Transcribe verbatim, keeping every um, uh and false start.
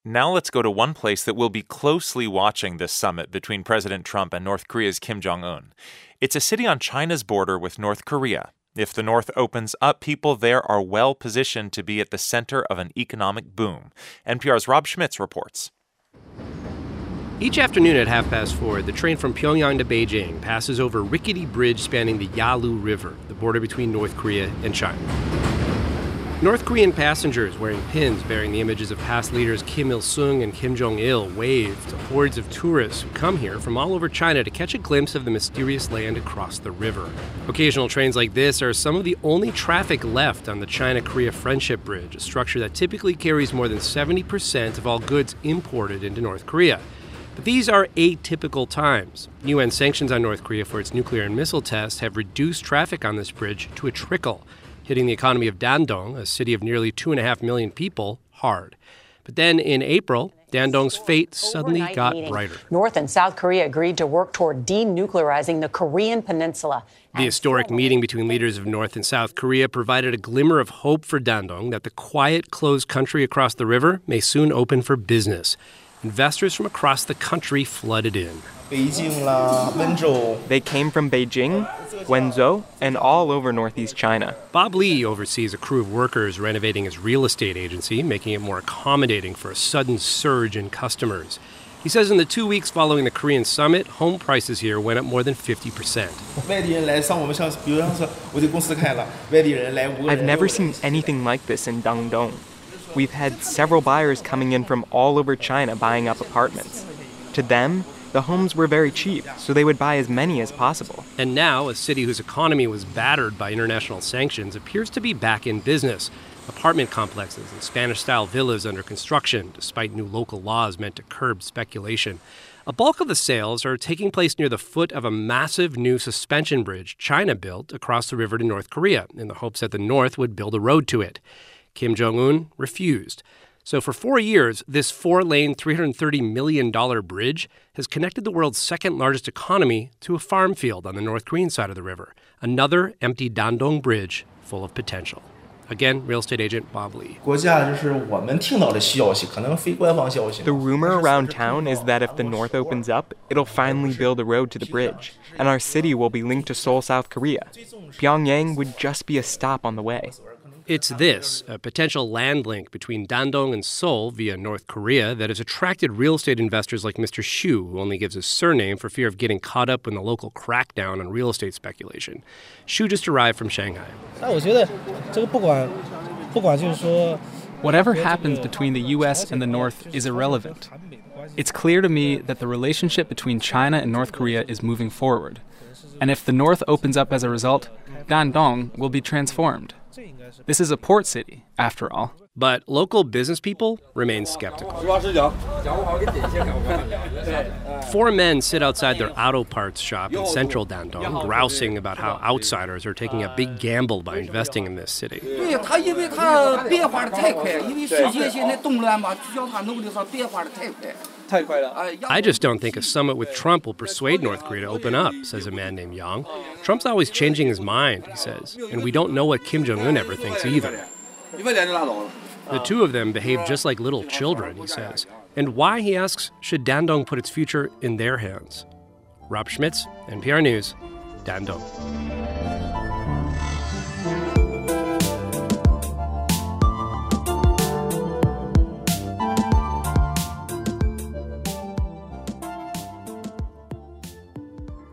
Now let's go to one place that will be closely watching this summit between President Trump and North Korea's Kim Jong-un. It's a city on China's border with North Korea. If the North opens up, people there are well positioned to be at the center of an economic boom. N P R's Rob Schmitz reports. Each afternoon at half past four, the train from Pyongyang to Beijing passes over a rickety bridge spanning the Yalu River, the border between North Korea and China. North Korean passengers wearing pins bearing the images of past leaders Kim Il-sung and Kim Jong-il wave to hordes of tourists who come here from all over China to catch a glimpse of the mysterious land across the river. Occasional trains like this are some of the only traffic left on the China-Korea Friendship Bridge, a structure that typically carries more than seventy percent of all goods imported into North Korea. But these are atypical times. U N sanctions on North Korea for its nuclear and missile tests have reduced traffic on this bridge to a trickle, hitting the economy of Dandong, a city of nearly two and a half million people, hard. But then in April, Dandong's fate suddenly Overnight got meeting. brighter. North and South Korea agreed to work toward denuclearizing the Korean peninsula. The historic meeting between leaders of North and South Korea provided a glimmer of hope for Dandong that the quiet, closed country across the river may soon open for business. Investors from across the country flooded in. They came from Beijing, Wenzhou, and all over northeast China. Bob Lee oversees a crew of workers renovating his real estate agency, making it more accommodating for a sudden surge in customers. He says in the two weeks following the Korean summit, home prices here went up more than fifty percent. I've never seen anything like this in Dandong. We've had several buyers coming in from all over China buying up apartments. To them, the homes were very cheap, so they would buy as many as possible. And now, a city whose economy was battered by international sanctions appears to be back in business. Apartment complexes and Spanish-style villas under construction, despite new local laws meant to curb speculation. A bulk of the sales are taking place near the foot of a massive new suspension bridge China built across the river to North Korea, in the hopes that the North would build a road to it. Kim Jong-un refused. So for four years, this four-lane, three hundred thirty million dollars bridge has connected the world's second-largest economy to a farm field on the North Korean side of the river. Another empty Dandong bridge full of potential. Again, real estate agent Bob Lee. The rumor around town is that if the North opens up, it'll finally build a road to the bridge, and our city will be linked to Seoul, South Korea. Pyongyang would just be a stop on the way. It's this, a potential land link between Dandong and Seoul via North Korea, that has attracted real estate investors like Mister Xu, who only gives his surname for fear of getting caught up in the local crackdown on real estate speculation. Xu just arrived from Shanghai. Whatever happens between the U S and the North is irrelevant. It's clear to me that the relationship between China and North Korea is moving forward. And if the North opens up as a result, Dandong will be transformed. This is a port city, after all. But local business people remain skeptical. Four men sit outside their auto parts shop in central Dandong, grousing about how outsiders are taking a big gamble by investing in this city. I just don't think a summit with Trump will persuade North Korea to open up, says a man named Yang. Trump's always changing his mind, he says, and we don't know what Kim Jong-un ever thinks either. The two of them behave just like little children, he says. And why, he asks, should Dandong put its future in their hands? Rob Schmitz, N P R News, Dandong.